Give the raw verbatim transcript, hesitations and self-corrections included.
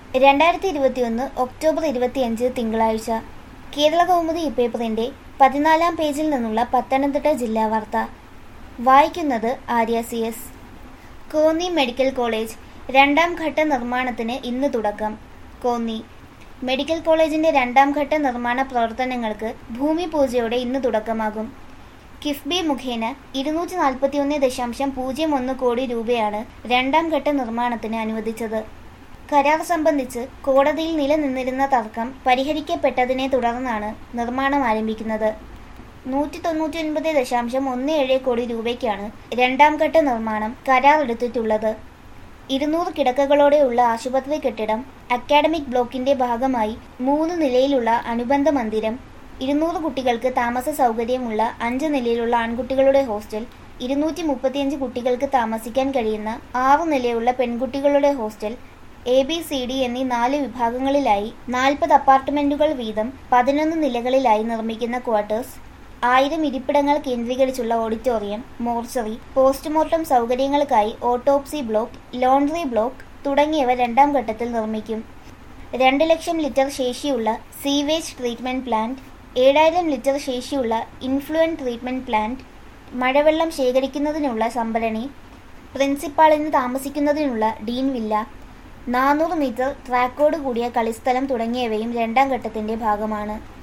രണ്ടായിരത്തി ഇരുപത്തിയൊന്ന് ഒക്ടോബർ ഇരുപത്തിയഞ്ച് തിങ്കളാഴ്ച. കേരള കൗമുദി ഇപ്പേപ്പറിന്റെ പതിനാലാം പേജിൽ നിന്നുള്ള പത്തനംതിട്ട ജില്ലാ വാർത്ത. വായിക്കുന്നത് Arya C S. Konni medical college രണ്ടാം ഘട്ട നിർമ്മാണത്തിന് ഇന്ന് തുടക്കം. കോന്നി മെഡിക്കൽ കോളേജിന്റെ രണ്ടാം ഘട്ട നിർമ്മാണ പ്രവർത്തനങ്ങൾക്ക് ഭൂമി പൂജയോടെ ഇന്ന് തുടക്കമാകും. കിഫ്ബി മുഖേന ഇരുന്നൂറ്റി നാൽപ്പത്തിയൊന്ന് ദശാംശം പൂജ്യം ഒന്ന് കോടി രൂപയാണ് രണ്ടാം ഘട്ട നിർമ്മാണത്തിന് അനുവദിച്ചത്. കരാർ സംബന്ധിച്ച് കോടതിയിൽ നിലനിന്നിരുന്ന തർക്കം പരിഹരിക്കപ്പെട്ടതിനെ തുടർന്നാണ് നിർമ്മാണം ആരംഭിക്കുന്നത്. നൂറ്റി തൊണ്ണൂറ്റി ഒൻപത് ദശാംശം ഒന്ന് ഏഴ് കോടി രൂപയ്ക്കാണ് രണ്ടാം ഘട്ട നിർമ്മാണം കരാർ എടുത്തിട്ടുള്ളത്. ഇരുന്നൂറ് കിടക്കകളോടെയുള്ള ആശുപത്രി കെട്ടിടം, അക്കാഡമിക് ബ്ലോക്കിന്റെ ഭാഗമായി മൂന്ന് നിലയിലുള്ള അനുബന്ധ മന്ദിരം, ഇരുന്നൂറ് കുട്ടികൾക്ക് താമസ സൗകര്യമുള്ള അഞ്ച് നിലയിലുള്ള ആൺകുട്ടികളുടെ ഹോസ്റ്റൽ, ഇരുന്നൂറ്റി മുപ്പത്തിയഞ്ച് കുട്ടികൾക്ക് താമസിക്കാൻ കഴിയുന്ന ആറ് നിലയുള്ള പെൺകുട്ടികളുടെ hostel, A B C D എന്നീ നാല് വിഭാഗങ്ങളിലായി നാൽപ്പത് അപ്പാർട്ട്മെന്റുകൾ വീതം പതിനൊന്ന് നിലകളിലായി നിർമ്മിക്കുന്ന ക്വാർട്ടേഴ്സ്, ആയിരം ഇരിപ്പിടങ്ങൾ കേന്ദ്രീകരിച്ചുള്ള ഓഡിറ്റോറിയം, മോർച്ചറി, പോസ്റ്റ്മോർട്ടം സൗകര്യങ്ങൾക്കായി ഓട്ടോപ്സി ബ്ലോക്ക്, ലോണ്ടറി ബ്ലോക്ക് തുടങ്ങിയവ രണ്ടാം ഘട്ടത്തിൽ നിർമ്മിക്കും. രണ്ട് ലക്ഷം ലിറ്റർ ശേഷിയുള്ള സീവേജ് ട്രീറ്റ്മെന്റ് പ്ലാന്റ്, ഏഴായിരം ലിറ്റർ ശേഷിയുള്ള ഇൻഫ്ലുവന്റ് ട്രീറ്റ്മെന്റ് പ്ലാന്റ്, മഴവെള്ളം ശേഖരിക്കുന്നതിനുള്ള സംഭരണി, പ്രിൻസിപ്പാളിന് താമസിക്കുന്നതിനുള്ള ഡീൻ വില്ല, നാനൂറ് മീറ്റർ ട്രാക്കോട് കൂടിയ കളിസ്ഥലം തുടങ്ങിയവയും രണ്ടാം ഘട്ടത്തിന്റെ ഭാഗമാണ്.